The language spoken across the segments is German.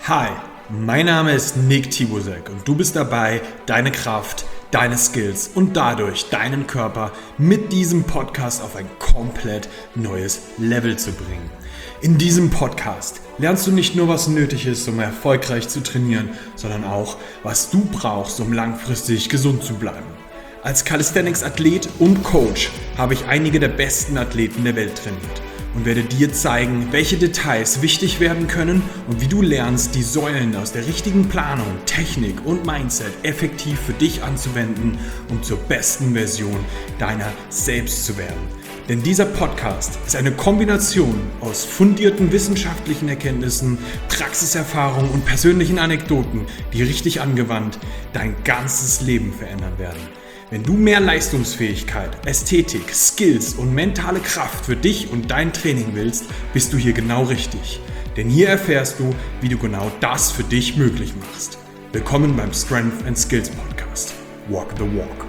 Hi, mein Name ist Nick Tibusek und du bist dabei, deine Kraft, deine Skills und dadurch deinen Körper mit diesem Podcast auf ein komplett neues Level zu bringen. In diesem Podcast lernst du nicht nur, was nötig ist, um erfolgreich zu trainieren, sondern auch, was du brauchst, um langfristig gesund zu bleiben. Als Calisthenics-Athlet und Coach habe ich einige der besten Athleten der Welt trainiert und werde dir zeigen, welche Details wichtig werden können und wie du lernst, die Säulen aus der richtigen Planung, Technik und Mindset effektiv für dich anzuwenden, um zur besten Version deiner selbst zu werden. Denn dieser Podcast ist eine Kombination aus fundierten wissenschaftlichen Erkenntnissen, Praxiserfahrung und persönlichen Anekdoten, die richtig angewandt dein ganzes Leben verändern werden. Wenn du mehr Leistungsfähigkeit, Ästhetik, Skills und mentale Kraft für dich und dein Training willst, bist du hier genau richtig. Denn hier erfährst du, wie du genau das für dich möglich machst. Willkommen beim Strength and Skills Podcast. Walk the Walk.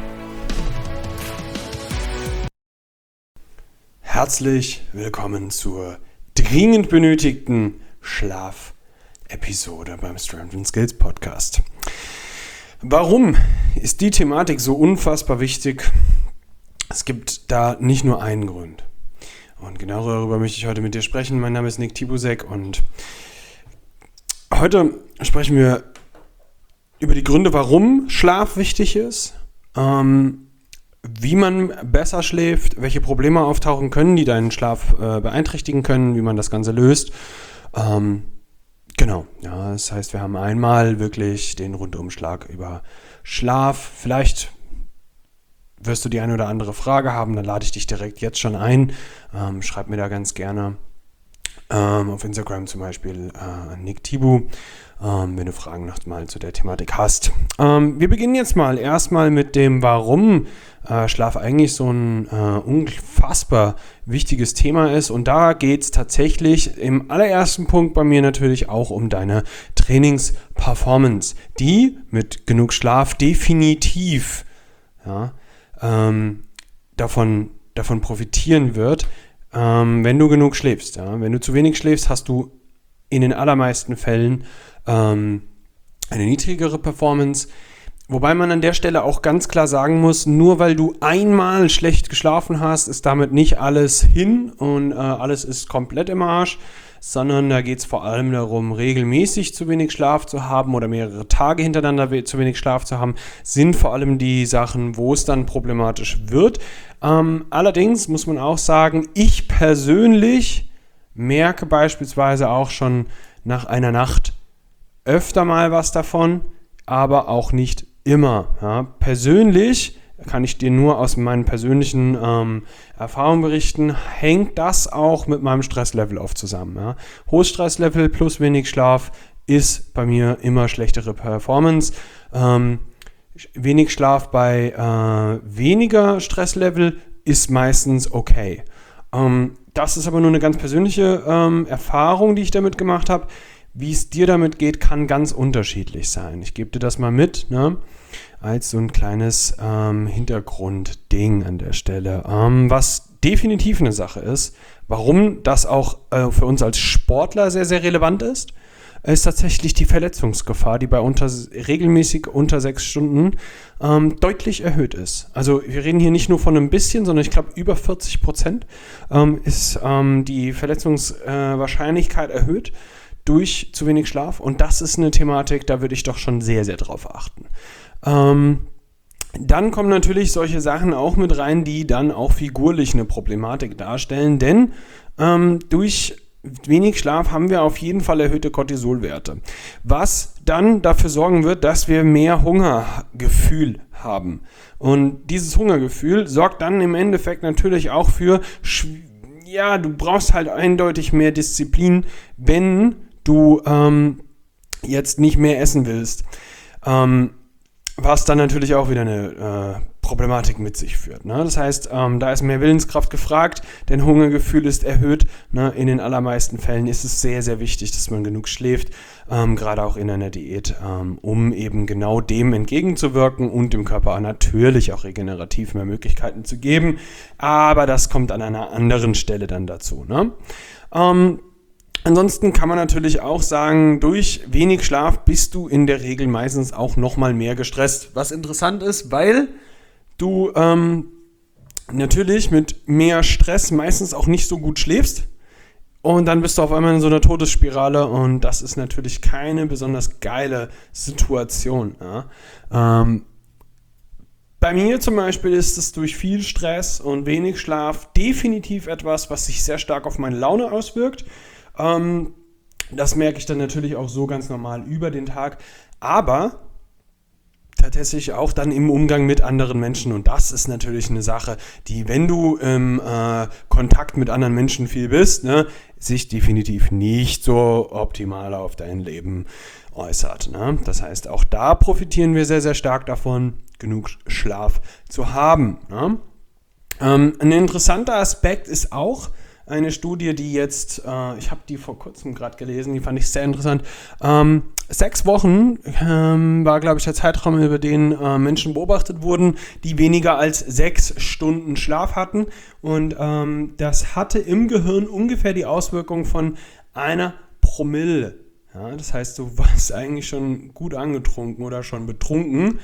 Herzlich willkommen zur dringend benötigten Schlaf-Episode beim Strength and Skills Podcast. Warum ist die Thematik so unfassbar wichtig? Es gibt da nicht nur einen Grund. Und genau darüber möchte ich heute mit dir sprechen. Mein Name ist Nick Tibusek und heute sprechen wir über die Gründe, warum Schlaf wichtig ist, wie man besser schläft, welche Probleme auftauchen können, die deinen Schlaf beeinträchtigen können, wie man das Ganze löst. Genau, ja, das heißt, wir haben einmal wirklich den Rundumschlag über Schlaf. Vielleicht wirst du die eine oder andere Frage haben, dann lade ich dich direkt jetzt schon ein. Schreib mir da ganz gerne auf Instagram zum Beispiel an Nick Tibu, wenn du Fragen noch mal zu der Thematik hast. Wir beginnen jetzt mal erstmal mit dem, warum Schlaf eigentlich so ein unfassbar wichtiges Thema ist. Und da geht es tatsächlich im allerersten Punkt bei mir natürlich auch um deine Trainingsperformance, die mit genug Schlaf definitiv davon profitieren wird, wenn du genug schläfst. Ja? Wenn du zu wenig schläfst, hast du in den allermeisten Fällen eine niedrigere Performance. Wobei man an der Stelle auch ganz klar sagen muss, nur weil du einmal schlecht geschlafen hast, ist damit nicht alles hin und alles ist komplett im Arsch, sondern da geht es vor allem darum, regelmäßig zu wenig Schlaf zu haben oder mehrere Tage hintereinander zu wenig Schlaf zu haben, sind vor allem die Sachen, wo es dann problematisch wird. Allerdings muss man auch sagen, ich persönlich merke beispielsweise auch schon nach einer Nacht öfter mal was davon, aber auch nicht immer. Ja. Persönlich kann ich dir nur aus meinen persönlichen Erfahrungen berichten, hängt das auch mit meinem Stresslevel oft zusammen. Ja. Hohes Stresslevel plus wenig Schlaf ist bei mir immer schlechtere Performance. Wenig Schlaf bei weniger Stresslevel ist meistens okay. Das ist aber nur eine ganz persönliche Erfahrung, die ich damit gemacht habe. Wie es dir damit geht, kann ganz unterschiedlich sein. Ich gebe dir das mal mit, ne? Als so ein kleines Hintergrundding an der Stelle. Was definitiv eine Sache ist, warum das auch für uns als Sportler sehr, sehr relevant ist tatsächlich die Verletzungsgefahr, die bei regelmäßig unter 6 Stunden deutlich erhöht ist. Also wir reden hier nicht nur von ein bisschen, sondern ich glaube über 40% ist die Verletzungswahrscheinlichkeit erhöht durch zu wenig Schlaf. Und das ist eine Thematik, da würde ich doch schon sehr, sehr drauf achten. Dann kommen natürlich solche Sachen auch mit rein, die dann auch figurlich eine Problematik darstellen, denn durch wenig Schlaf haben wir auf jeden Fall erhöhte Cortisolwerte, was dann dafür sorgen wird, dass wir mehr Hungergefühl haben. Und dieses Hungergefühl sorgt dann im Endeffekt natürlich auch für, du brauchst halt eindeutig mehr Disziplin, wenn du jetzt nicht mehr essen willst. Was dann natürlich auch wieder eine Problematik mit sich führt. Ne? Das heißt, da ist mehr Willenskraft gefragt, denn Hungergefühl ist erhöht. Ne? In den allermeisten Fällen ist es sehr, sehr wichtig, dass man genug schläft, gerade auch in einer Diät, um eben genau dem entgegenzuwirken und dem Körper natürlich auch regenerativ mehr Möglichkeiten zu geben. Aber das kommt an einer anderen Stelle dann dazu. Ne? Ansonsten kann man natürlich auch sagen, durch wenig Schlaf bist du in der Regel meistens auch nochmal mehr gestresst. Was interessant ist, weil du natürlich mit mehr Stress meistens auch nicht so gut schläfst. Und dann bist du auf einmal in so einer Todesspirale und das ist natürlich keine besonders geile Situation. Ja. Bei mir zum Beispiel ist es durch viel Stress und wenig Schlaf definitiv etwas, was sich sehr stark auf meine Laune auswirkt. Das merke ich dann natürlich auch so ganz normal über den Tag, aber tatsächlich auch dann im Umgang mit anderen Menschen. Und das ist natürlich eine Sache, die, wenn du im Kontakt mit anderen Menschen viel bist, ne, sich definitiv nicht so optimal auf dein Leben äußert. Ne? Das heißt, auch da profitieren wir sehr, sehr stark davon, genug Schlaf zu haben. Ne? Ein interessanter Aspekt ist auch eine Studie, die jetzt, ich habe die vor kurzem gerade gelesen, die fand ich sehr interessant. 6 Wochen war, glaube ich, der Zeitraum, über den Menschen beobachtet wurden, die weniger als 6 Stunden Schlaf hatten. Und das hatte im Gehirn ungefähr die Auswirkung von 1 Promille. Ja, das heißt, du warst eigentlich schon gut angetrunken oder schon betrunken.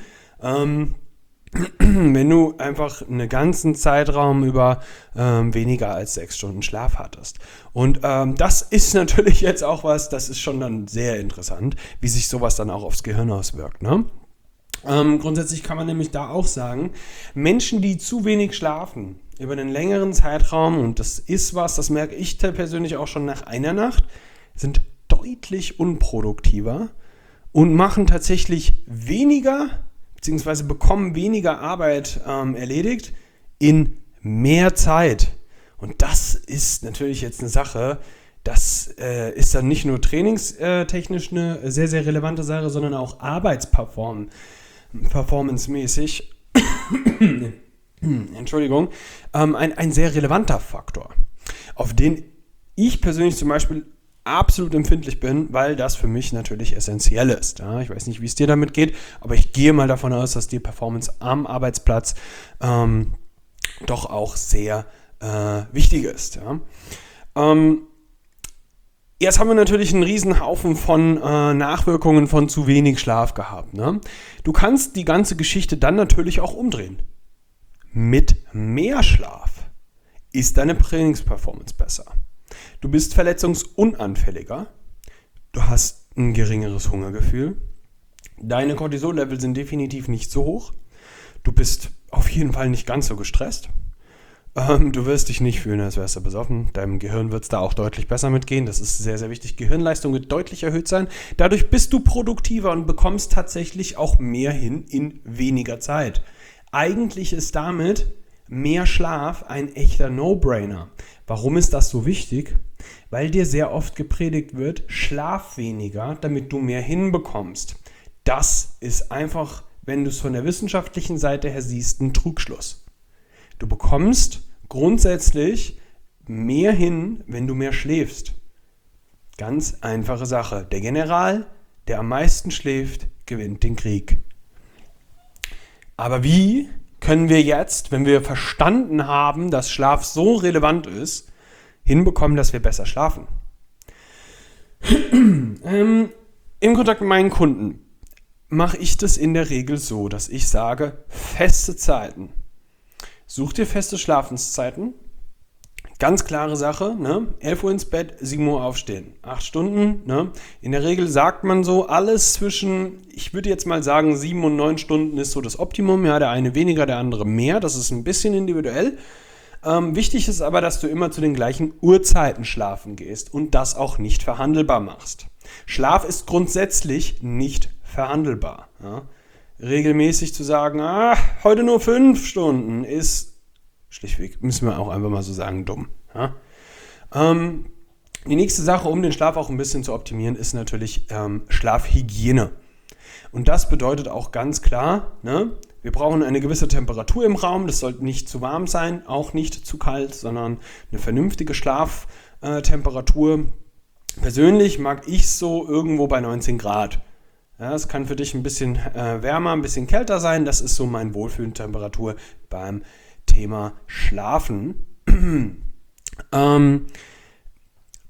Wenn du einfach einen ganzen Zeitraum über weniger als 6 Stunden Schlaf hattest. Und das ist natürlich jetzt auch was, das ist schon dann sehr interessant, wie sich sowas dann auch aufs Gehirn auswirkt. Ne? Grundsätzlich kann man nämlich da auch sagen, Menschen, die zu wenig schlafen, über einen längeren Zeitraum, und das ist was, das merke ich persönlich auch schon nach einer Nacht, sind deutlich unproduktiver und machen tatsächlich weniger, beziehungsweise bekommen weniger Arbeit erledigt in mehr Zeit. Und das ist natürlich jetzt eine Sache, das ist dann nicht nur trainingstechnisch eine sehr, sehr relevante Sache, sondern auch performancemäßig, Entschuldigung, ein sehr relevanter Faktor, auf den ich persönlich zum Beispiel absolut empfindlich bin, weil das für mich natürlich essentiell ist. Ja, ich weiß nicht, wie es dir damit geht, aber ich gehe mal davon aus, dass die Performance am Arbeitsplatz doch auch sehr wichtig ist. Ja. Jetzt haben wir natürlich einen riesen Haufen von Nachwirkungen von zu wenig Schlaf gehabt. Ne? Du kannst die ganze Geschichte dann natürlich auch umdrehen. Mit mehr Schlaf ist deine Trainingsperformance besser. Du bist verletzungsunanfälliger, du hast ein geringeres Hungergefühl, deine Cortisol-Level sind definitiv nicht so hoch, du bist auf jeden Fall nicht ganz so gestresst, du wirst dich nicht fühlen, als wärst du besoffen, deinem Gehirn wird es da auch deutlich besser mitgehen, das ist sehr, sehr wichtig, Gehirnleistung wird deutlich erhöht sein, dadurch bist du produktiver und bekommst tatsächlich auch mehr hin in weniger Zeit. Eigentlich ist damit mehr Schlaf ein echter No-Brainer. Warum ist das so wichtig? Weil dir sehr oft gepredigt wird, schlaf weniger, damit du mehr hinbekommst. Das ist einfach, wenn du es von der wissenschaftlichen Seite her siehst, ein Trugschluss. Du bekommst grundsätzlich mehr hin, wenn du mehr schläfst. Ganz einfache Sache. Der General, der am meisten schläft, gewinnt den Krieg. Aber wie können wir jetzt, wenn wir verstanden haben, dass Schlaf so relevant ist, hinbekommen, dass wir besser schlafen? Im Kontakt mit meinen Kunden mache ich das in der Regel so, dass ich sage, feste Zeiten. Such dir feste Schlafenszeiten. Ganz klare Sache, ne? 11 Uhr ins Bett, 7 Uhr aufstehen. 8 Stunden, ne? In der Regel sagt man so, alles zwischen, ich würde jetzt mal sagen, 7 und 9 Stunden ist so das Optimum. Ja, der eine weniger, der andere mehr. Das ist ein bisschen individuell. Wichtig ist aber, dass du immer zu den gleichen Uhrzeiten schlafen gehst und das auch nicht verhandelbar machst. Schlaf ist grundsätzlich nicht verhandelbar. Ja? Regelmäßig zu sagen, heute nur 5 Stunden ist schlichtweg, müssen wir auch einfach mal so sagen, dumm. Ja? Die nächste Sache, um den Schlaf auch ein bisschen zu optimieren, ist natürlich Schlafhygiene. Und das bedeutet auch ganz klar, ne, wir brauchen eine gewisse Temperatur im Raum. Das sollte nicht zu warm sein, auch nicht zu kalt, sondern eine vernünftige Schlaftemperatur. Persönlich mag ich so irgendwo bei 19 Grad. Ja, es kann für dich ein bisschen wärmer, ein bisschen kälter sein. Das ist so meine Wohlfühltemperatur beim Thema Schlafen.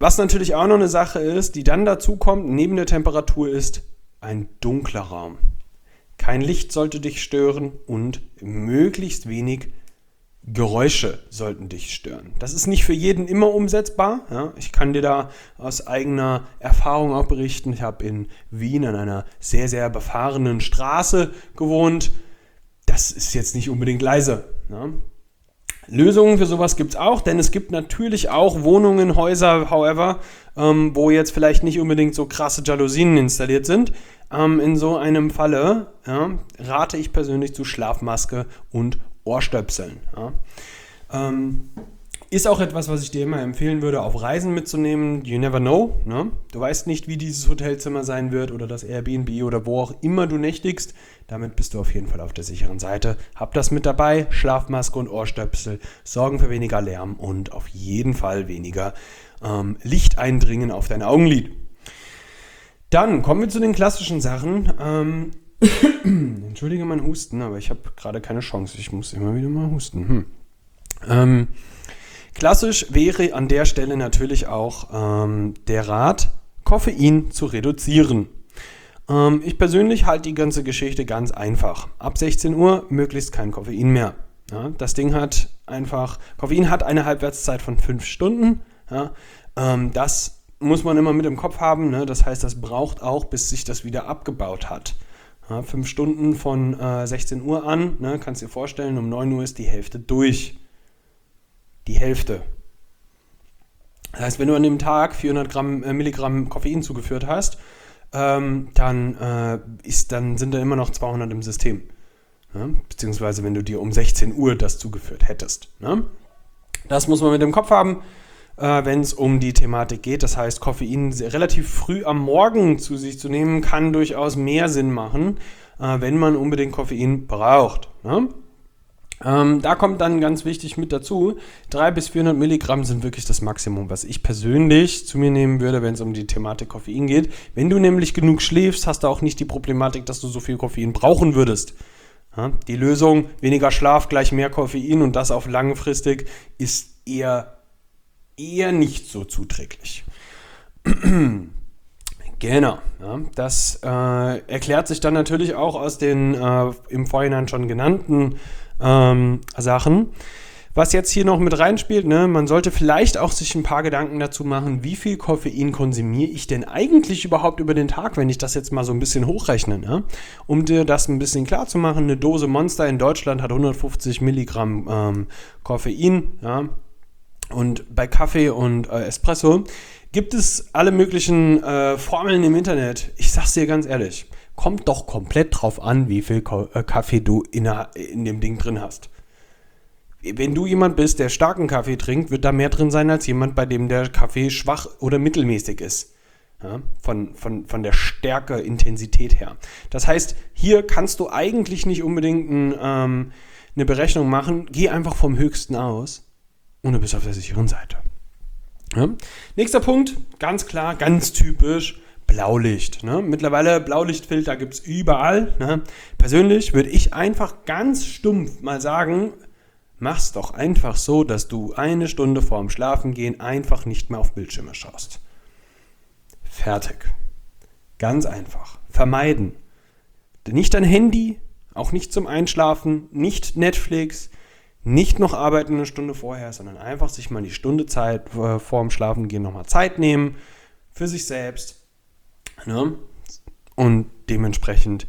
Was natürlich auch noch eine Sache ist, die dann dazu kommt, neben der Temperatur, ist ein dunkler Raum. Kein Licht sollte dich stören und möglichst wenig Geräusche sollten dich stören. Das ist nicht für jeden immer umsetzbar. Ja? Ich kann dir da aus eigener Erfahrung auch berichten. Ich habe in Wien an einer sehr, sehr befahrenen Straße gewohnt. Das ist jetzt nicht unbedingt leise. Ja? Lösungen für sowas gibt es auch, denn es gibt natürlich auch Wohnungen, Häuser, however, wo jetzt vielleicht nicht unbedingt so krasse Jalousien installiert sind. In so einem Falle rate ich persönlich zu Schlafmaske und Ohrstöpseln. Ja. Ist auch etwas, was ich dir immer empfehlen würde, auf Reisen mitzunehmen. You never know. Ne? Du weißt nicht, wie dieses Hotelzimmer sein wird oder das Airbnb oder wo auch immer du nächtigst. Damit bist du auf jeden Fall auf der sicheren Seite. Hab das mit dabei. Schlafmaske und Ohrstöpsel sorgen für weniger Lärm und auf jeden Fall weniger Lichteindringen auf dein Augenlid. Dann kommen wir zu den klassischen Sachen. Entschuldige mein Husten, aber ich habe gerade keine Chance. Ich muss immer wieder mal husten. Klassisch wäre an der Stelle natürlich auch der Rat, Koffein zu reduzieren. Ich persönlich halte die ganze Geschichte ganz einfach. Ab 16 Uhr möglichst kein Koffein mehr. Ja, das Ding hat einfach, Koffein hat eine Halbwertszeit von 5 Stunden. Ja, das muss man immer mit im Kopf haben. Ne? Das heißt, das braucht auch, bis sich das wieder abgebaut hat. Ja, 5 Stunden von 16 Uhr an, ne? Kannst dir vorstellen, um 9 Uhr ist die Hälfte durch. Die Hälfte. Das heißt, wenn du an dem Tag 400 Milligramm Koffein zugeführt hast, dann sind da immer noch 200 im System. Ja? Beziehungsweise wenn du dir um 16 Uhr das zugeführt hättest. Ne? Das muss man mit im Kopf haben, wenn es um die Thematik geht. Das heißt, Koffein relativ früh am Morgen zu sich zu nehmen, kann durchaus mehr Sinn machen, wenn man unbedingt Koffein braucht. Ne? Da kommt dann ganz wichtig mit dazu, 300 bis 400 Milligramm sind wirklich das Maximum, was ich persönlich zu mir nehmen würde, wenn es um die Thematik Koffein geht. Wenn du nämlich genug schläfst, hast du auch nicht die Problematik, dass du so viel Koffein brauchen würdest. Ja, die Lösung, weniger Schlaf gleich mehr Koffein und das auf langfristig, ist eher nicht so zuträglich. Genau, ja, das erklärt sich dann natürlich auch aus den im Vorhinein schon genannten Sachen. Was jetzt hier noch mit reinspielt, ne, man sollte vielleicht auch sich ein paar Gedanken dazu machen, wie viel Koffein konsumiere ich denn eigentlich überhaupt über den Tag, wenn ich das jetzt mal so ein bisschen hochrechne. Ne? Um dir das ein bisschen klar zu machen, eine Dose Monster in Deutschland hat 150 Milligramm Koffein. Ja? Und bei Kaffee und Espresso gibt es alle möglichen Formeln im Internet. Ich sag's dir ganz ehrlich, kommt doch komplett drauf an, wie viel Kaffee du in dem Ding drin hast. Wenn du jemand bist, der starken Kaffee trinkt, wird da mehr drin sein als jemand, bei dem der Kaffee schwach oder mittelmäßig ist. Ja, von der Stärke, Intensität her. Das heißt, hier kannst du eigentlich nicht unbedingt eine Berechnung machen. Geh einfach vom Höchsten aus und du bist auf der sicheren Seite. Ja? Nächster Punkt, ganz klar, ganz typisch, Blaulicht. Ne? Mittlerweile Blaulichtfilter gibt es überall. Ne? Persönlich würde ich einfach ganz stumpf mal sagen, mach's doch einfach so, dass du 1 Stunde vorm Schlafengehen einfach nicht mehr auf Bildschirme schaust. Fertig. Ganz einfach. Vermeiden. Nicht dein Handy, auch nicht zum Einschlafen, nicht Netflix, nicht noch arbeiten 1 Stunde vorher, sondern einfach sich mal die Stunde Zeit vorm Schlafengehen nochmal Zeit nehmen für sich selbst. Ne? Und dementsprechend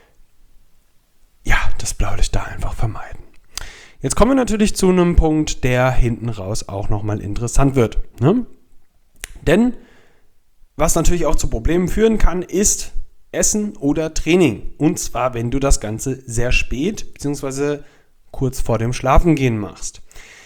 ja, das Blaulicht da einfach vermeiden. Jetzt kommen wir natürlich zu einem Punkt, der hinten raus auch nochmal interessant wird. Ne? Denn was natürlich auch zu Problemen führen kann, ist Essen oder Training. Und zwar, wenn du das Ganze sehr spät bzw. kurz vor dem Schlafengehen machst.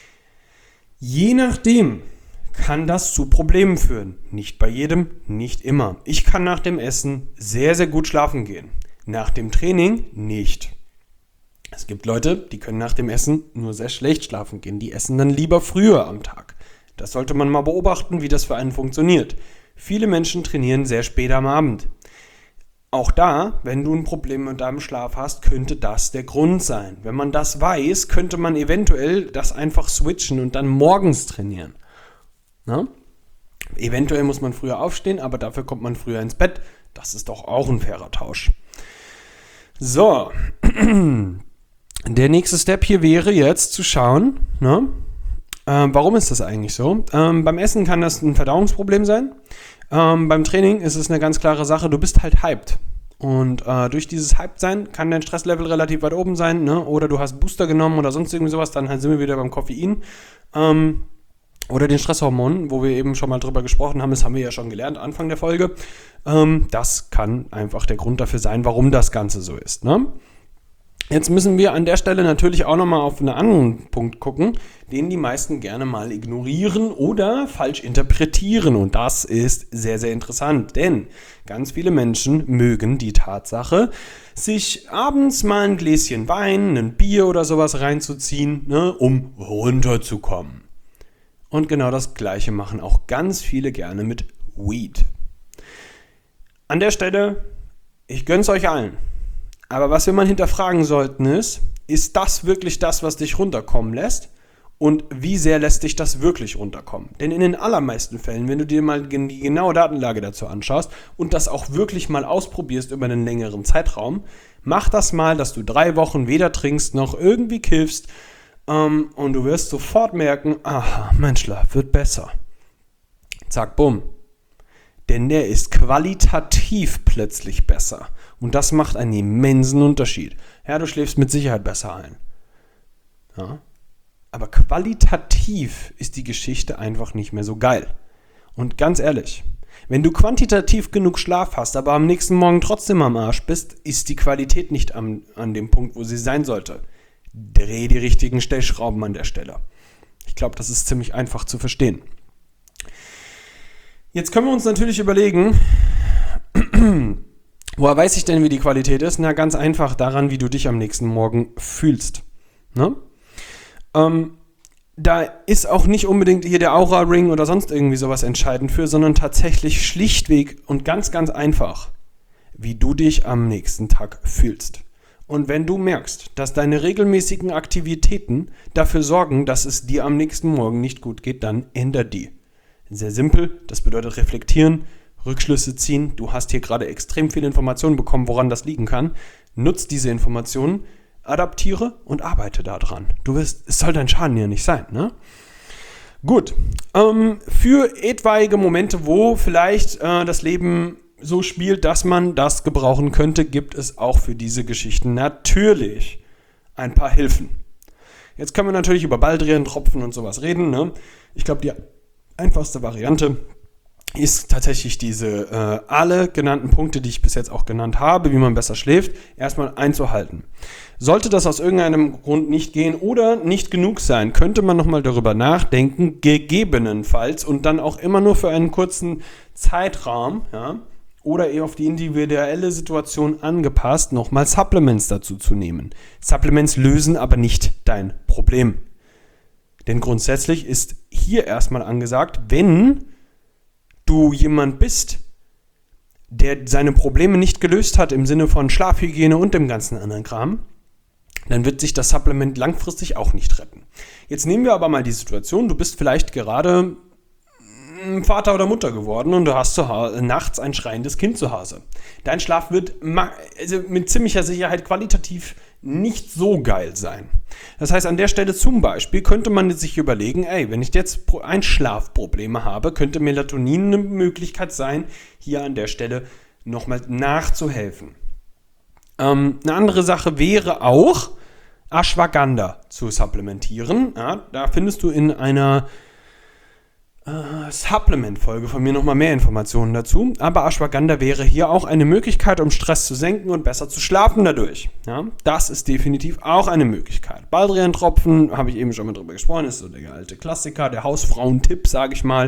Je nachdem kann das zu Problemen führen. Nicht bei jedem, nicht immer. Ich kann nach dem Essen sehr, sehr gut schlafen gehen. Nach dem Training nicht. Es gibt Leute, die können nach dem Essen nur sehr schlecht schlafen gehen. Die essen dann lieber früher am Tag. Das sollte man mal beobachten, wie das für einen funktioniert. Viele Menschen trainieren sehr spät am Abend. Auch da, wenn du ein Problem mit deinem Schlaf hast, könnte das der Grund sein. Wenn man das weiß, könnte man eventuell das einfach switchen und dann morgens trainieren. Na? Eventuell muss man früher aufstehen, aber dafür kommt man früher ins Bett. Das ist doch auch ein fairer Tausch. So, der nächste Step hier wäre jetzt zu schauen, ne? Warum ist das eigentlich so? Beim Essen kann das ein Verdauungsproblem sein. Beim Training ist es eine ganz klare Sache, du bist halt hyped. Und durch dieses Hyped-Sein kann dein Stresslevel relativ weit oben sein, ne? Oder du hast Booster genommen oder sonst irgendwie sowas, dann sind wir wieder beim Koffein. Oder den Stresshormonen, wo wir eben schon mal drüber gesprochen haben, das haben wir ja schon gelernt, Anfang der Folge. Das kann einfach der Grund dafür sein, warum das Ganze so ist, ne? Jetzt müssen wir an der Stelle natürlich auch nochmal auf einen anderen Punkt gucken, den die meisten gerne mal ignorieren oder falsch interpretieren. Und das ist sehr, sehr interessant, denn ganz viele Menschen mögen die Tatsache, sich abends mal ein Gläschen Wein, ein Bier oder sowas reinzuziehen, ne, um runterzukommen. Und genau das Gleiche machen auch ganz viele gerne mit Weed. An der Stelle, ich gönn's euch allen. Aber was wir mal hinterfragen sollten ist das wirklich das, was dich runterkommen lässt? Und wie sehr lässt dich das wirklich runterkommen? Denn in den allermeisten Fällen, wenn du dir mal die genaue Datenlage dazu anschaust und das auch wirklich mal ausprobierst über einen längeren Zeitraum, mach das mal, dass du 3 Wochen weder trinkst noch irgendwie kiffst und du wirst sofort merken, aha, mein Schlaf wird besser. Zack, bumm. Denn der ist qualitativ plötzlich besser. Und das macht einen immensen Unterschied. Ja, du schläfst mit Sicherheit besser ein. Ja. Aber qualitativ ist die Geschichte einfach nicht mehr so geil. Und ganz ehrlich, wenn du quantitativ genug Schlaf hast, aber am nächsten Morgen trotzdem am Arsch bist, ist die Qualität nicht an dem Punkt, wo sie sein sollte. Dreh die richtigen Stellschrauben an der Stelle. Ich glaube, das ist ziemlich einfach zu verstehen. Jetzt können wir uns natürlich überlegen, woher weiß ich denn, wie die Qualität ist? Na, ganz einfach daran, wie du dich am nächsten Morgen fühlst. Ne? Da ist auch nicht unbedingt hier der Aura-Ring oder sonst irgendwie sowas entscheidend für, sondern tatsächlich schlichtweg und ganz, ganz einfach, wie du dich am nächsten Tag fühlst. Und wenn du merkst, dass deine regelmäßigen Aktivitäten dafür sorgen, dass es dir am nächsten Morgen nicht gut geht, dann änder die. Sehr simpel, das bedeutet reflektieren, Rückschlüsse ziehen. Du hast hier gerade extrem viele Informationen bekommen, woran das liegen kann. Nutz diese Informationen, adaptiere und arbeite daran. Es soll dein Schaden ja nicht sein, ne? Gut, für etwaige Momente, wo vielleicht das Leben so spielt, dass man das gebrauchen könnte, gibt es auch für diese Geschichten natürlich ein paar Hilfen. Jetzt können wir natürlich über Baldrian-Tropfen und sowas reden, ne? Ich glaube, die einfachste Variante ist tatsächlich diese alle genannten Punkte, die ich bis jetzt auch genannt habe, wie man besser schläft, erstmal einzuhalten. Sollte das aus irgendeinem Grund nicht gehen oder nicht genug sein, könnte man nochmal darüber nachdenken, gegebenenfalls und dann auch immer nur für einen kurzen Zeitraum, ja, oder eher auf die individuelle Situation angepasst, nochmal Supplements dazu zu nehmen. Supplements lösen aber nicht dein Problem. Denn grundsätzlich ist hier erstmal angesagt, wenn du jemand bist, der seine Probleme nicht gelöst hat im Sinne von Schlafhygiene und dem ganzen anderen Kram, dann wird sich das Supplement langfristig auch nicht retten. Jetzt nehmen wir aber mal die Situation, du bist vielleicht gerade Vater oder Mutter geworden und du hast nachts ein schreiendes Kind zu Hause. Dein Schlaf wird mit ziemlicher Sicherheit qualitativ nicht so geil sein. Das heißt, an der Stelle zum Beispiel könnte man sich überlegen, wenn ich jetzt Einschlafprobleme habe, könnte Melatonin eine Möglichkeit sein, hier an der Stelle nochmal nachzuhelfen. Eine andere Sache wäre auch, Ashwagandha zu supplementieren. Ja, da findest du in einer Supplement-Folge von mir nochmal mehr Informationen dazu. Aber Ashwagandha wäre hier auch eine Möglichkeit, um Stress zu senken und besser zu schlafen dadurch. Ja, das ist definitiv auch eine Möglichkeit. Baldrian-Tropfen, habe ich eben schon mal drüber gesprochen, ist so der alte Klassiker, der Hausfrauentipp, sage ich mal.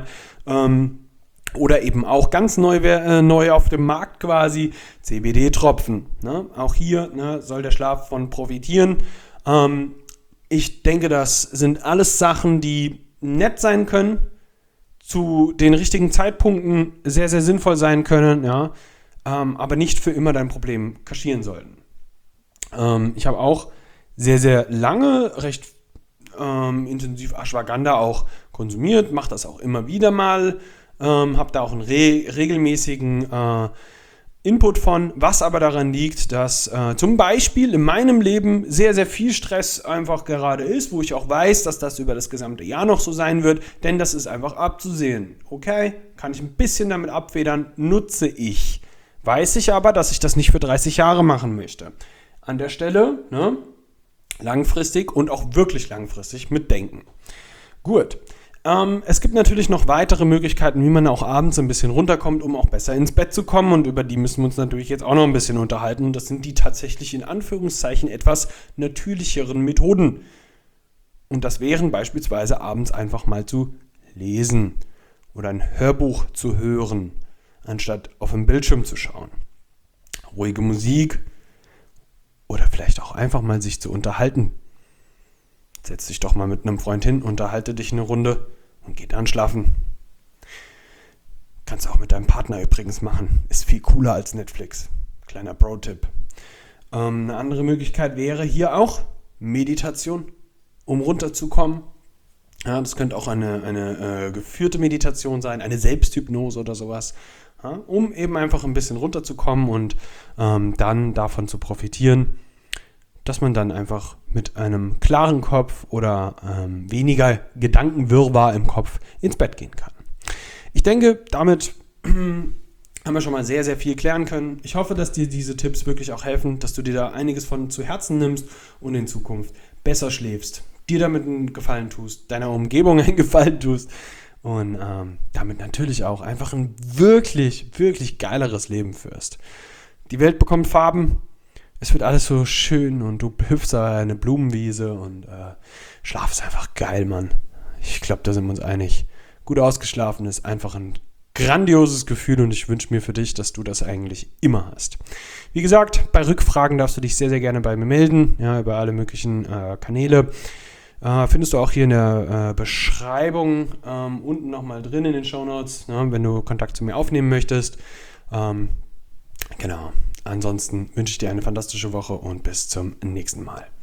Oder eben auch ganz neu auf dem Markt quasi, CBD-Tropfen. Ne? Auch hier soll der Schlaf von profitieren. Ich denke, das sind alles Sachen, die nett sein können, zu den richtigen Zeitpunkten sehr, sehr sinnvoll sein können, ja, aber nicht für immer dein Problem kaschieren sollten. Ich habe auch sehr, sehr lange recht intensiv Ashwagandha auch konsumiert, mache das auch immer wieder mal, habe da auch einen regelmäßigen Input von, was aber daran liegt, dass zum Beispiel in meinem Leben sehr, sehr viel Stress einfach gerade ist, wo ich auch weiß, dass das über das gesamte Jahr noch so sein wird, denn das ist einfach abzusehen. Okay, kann ich ein bisschen damit abfedern, nutze ich. Weiß ich aber, dass ich das nicht für 30 Jahre machen möchte. An der Stelle, ne, langfristig und auch wirklich langfristig mitdenken. Gut. Es gibt natürlich noch weitere Möglichkeiten, wie man auch abends ein bisschen runterkommt, um auch besser ins Bett zu kommen. Und über die müssen wir uns natürlich jetzt auch noch ein bisschen unterhalten. Und das sind die tatsächlich in Anführungszeichen etwas natürlicheren Methoden. Und das wären beispielsweise abends einfach mal zu lesen oder ein Hörbuch zu hören, anstatt auf den Bildschirm zu schauen. Ruhige Musik oder vielleicht auch einfach mal sich zu unterhalten. Setz dich doch mal mit einem Freund hin, unterhalte dich eine Runde und geh dann schlafen. Kannst du auch mit deinem Partner übrigens machen. Ist viel cooler als Netflix. Kleiner Pro-Tipp. Eine andere Möglichkeit wäre hier auch Meditation, um runterzukommen. Ja, das könnte auch eine geführte Meditation sein, eine Selbsthypnose oder sowas. Ja, um eben einfach ein bisschen runterzukommen und dann davon zu profitieren, dass man dann einfach mit einem klaren Kopf oder weniger Gedankenwirrwarr im Kopf ins Bett gehen kann. Ich denke, damit haben wir schon mal sehr, sehr viel klären können. Ich hoffe, dass dir diese Tipps wirklich auch helfen, dass du dir da einiges von zu Herzen nimmst und in Zukunft besser schläfst, dir damit einen Gefallen tust, deiner Umgebung einen Gefallen tust und damit natürlich auch einfach ein wirklich, wirklich geileres Leben führst. Die Welt bekommt Farben. Es wird alles so schön und du hüpfst da eine Blumenwiese und Schlaf ist einfach geil, Mann. Ich glaube, da sind wir uns einig. Gut ausgeschlafen ist einfach ein grandioses Gefühl und ich wünsche mir für dich, dass du das eigentlich immer hast. Wie gesagt, bei Rückfragen darfst du dich sehr, sehr gerne bei mir melden, ja, über alle möglichen Kanäle. Findest du auch hier in der Beschreibung unten nochmal drin in den Shownotes, ne, wenn du Kontakt zu mir aufnehmen möchtest. Genau. Ansonsten wünsche ich dir eine fantastische Woche und bis zum nächsten Mal.